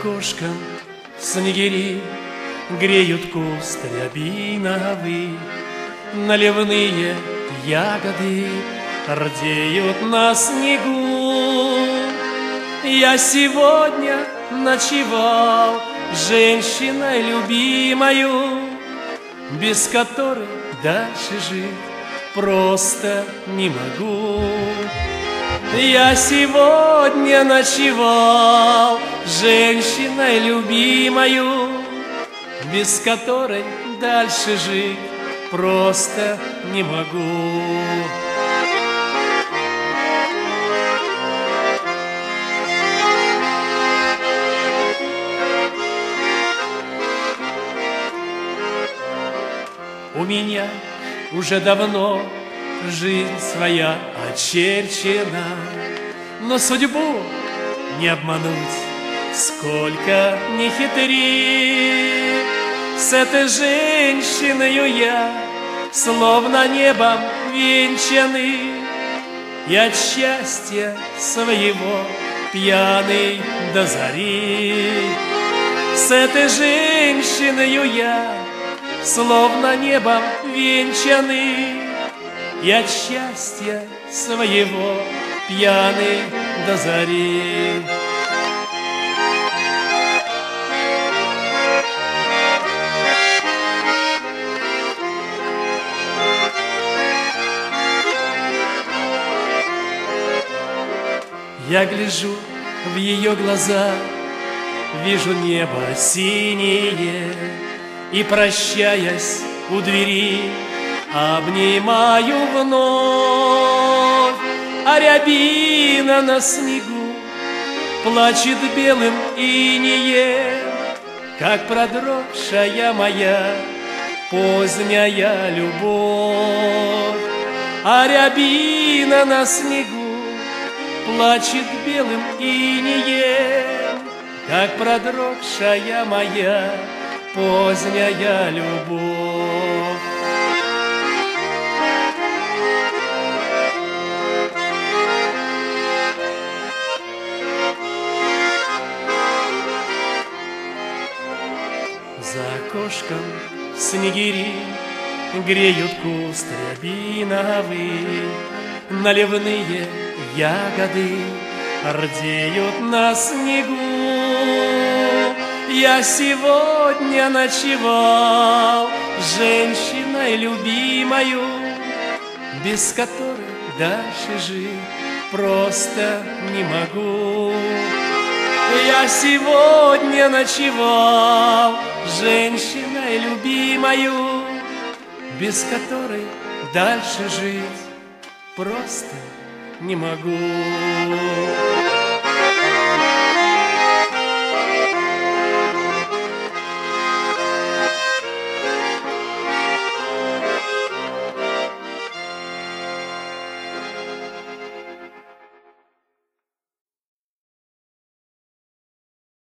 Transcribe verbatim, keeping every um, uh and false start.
окошком снегири греют куст рябиновый, наливные ягоды рдеют на снегу. Я сегодня ночевал с женщиной любимою, без которой дальше жить просто не могу. Я сегодня ночевал с женщиной любимою, без которой дальше жить просто не могу. У меня уже давно жизнь своя очерчена, но судьбу не обмануть, сколько ни хитри. С этой женщиною я словно небом венчанный, и от счастья своего пьяный до зари. С этой женщиною я словно небом венчанный, и от счастья своего пьяный до зари. Я гляжу в ее глаза, вижу небо синее, и, прощаясь у двери, обнимаю вновь. А рябина на снегу плачет белым инеем, как продрогшая моя поздняя любовь. А рябина на снегу плачет белым инеем, как продрогшая моя поздняя любовь. За окошком снегири греют куст рябиновый, наливные ягоды рдеют на снегу. Я сегодня ночевал с женщиной любимою, без которой дальше жить просто не могу. Я сегодня ночевал с женщиной любимою, без которой дальше жить просто не могу.